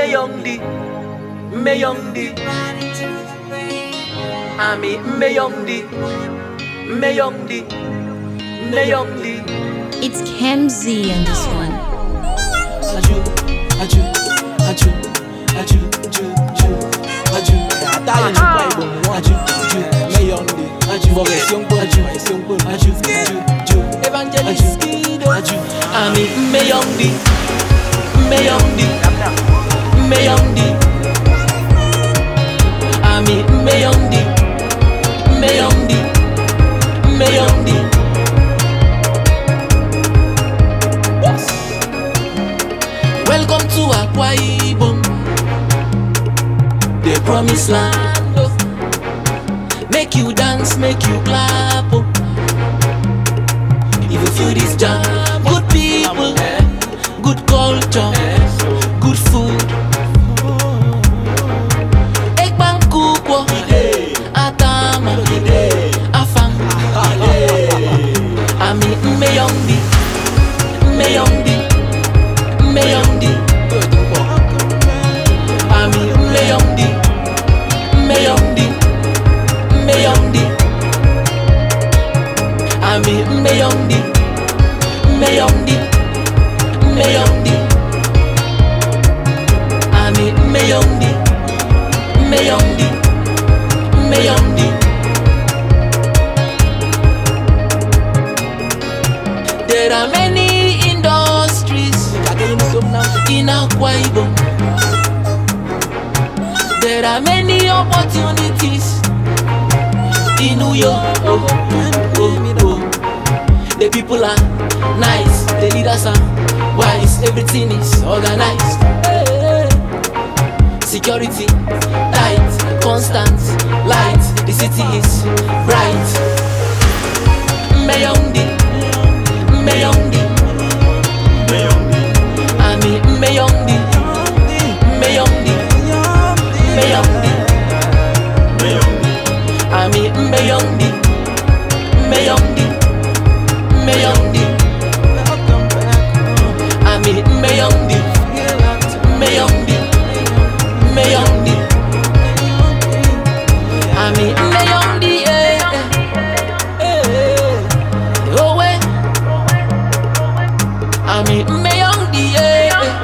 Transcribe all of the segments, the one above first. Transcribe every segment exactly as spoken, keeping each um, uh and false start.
me young di, me young di. Ami me young di, me young di, me young di. It's Kemzy on this one. Aju, aju, aju, aju, aju, aju, aju. Adaye chukwa ibo, aju, aju, me young di, aju, aju, aju, aju, aju, aju. Evangelist Kido, aju. Ami me young di, me young di, me young di. Ami me young di, me young di, me young di. Welcome to Akwa Ibom, the promised land. Oh. Make you dance, make you clap. Oh. If you feel this jam, good people, good culture, good food. Ekban kukwo, atama, afang. Ami me young di, me young di. Me young di, ami me young di, me young di, me young di, ami me young di, me young di, me young di, ami me young di, me young di, me young di. There are many industries in Akwa Ibom. There are many opportunities in New York. Oh, oh, oh. The people are nice, the leaders are wise, everything is organized. Security tight, constant light, the city is bright. Me young di, me young di. Ami me young di, me young di, me young di, ami me young di, me young di, me young di, ami me young di, me young di, me young di, ami me young di, eh, eh, oh we, ami me young di, eh.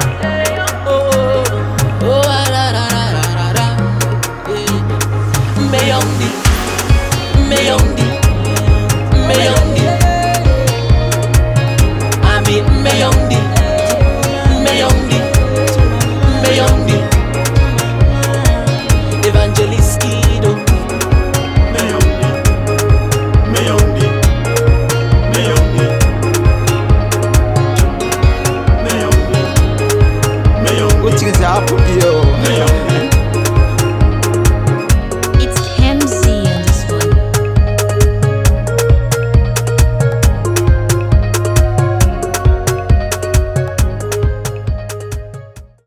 Me young di, me young di, me young di. Ami me young di, me young di, me young di. Evangelist Kido. Me young di, me young di, me young di, me young di, me young di. What things happen here?